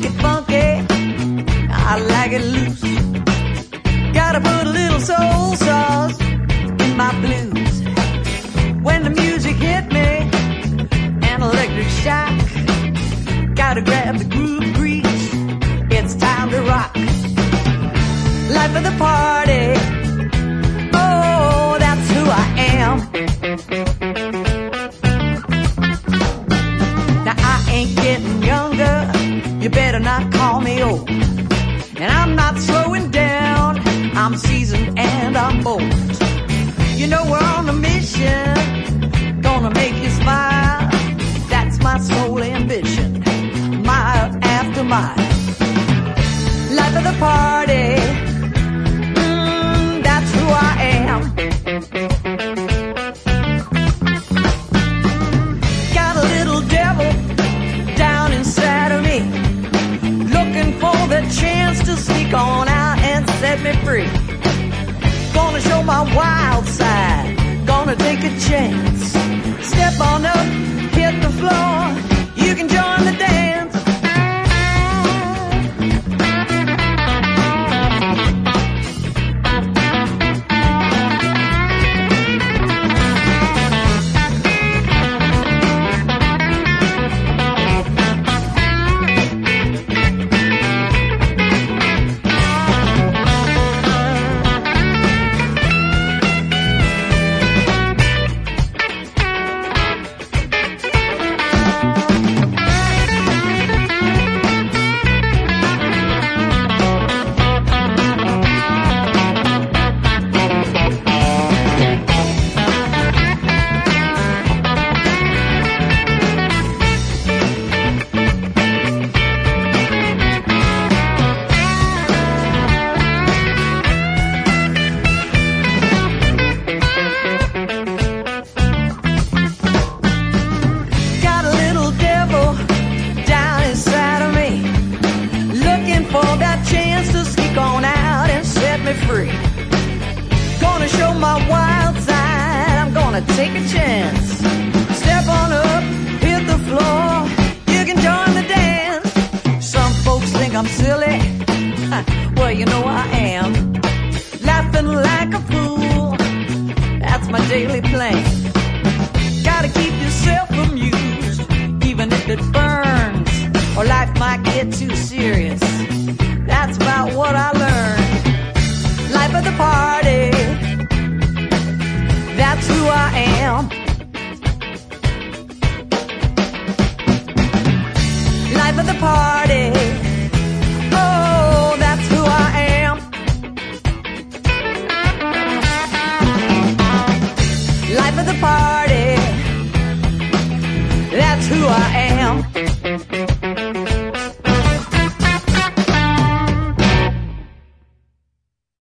like it funky, I like it loose. Gotta put a little soul sauce in my blues. When the music hit me, an electric shock, gotta grab the groove grease, it's time to rock. Life of the party, oh, that's who I am. Now I ain't getting younger, you better not call me old. And I'm not slowing down, I'm seasoned and I'm bold. You know we're on a mission, gonna make you smile. That's my sole ambition, mile after mile. Life of the party, that's who I am. Got a little devil down inside of me, looking for the chance to sneak on out and set me free. Gonna show my wild side, gonna take a chance. Step on up, hit the floor, you can join the dance. Free. Gonna show my wild side, I'm gonna take a chance. Step on up, hit the floor, you can join the dance. Some folks think I'm silly, well you know I am. Laughing like a fool, that's my daily plan. Gotta keep yourself amused, even if it burns, or life might get too serious. That's about what I learned. Life of the party, that's who I am. Life of the party, oh, that's who I am. Life of the party, that's who I am.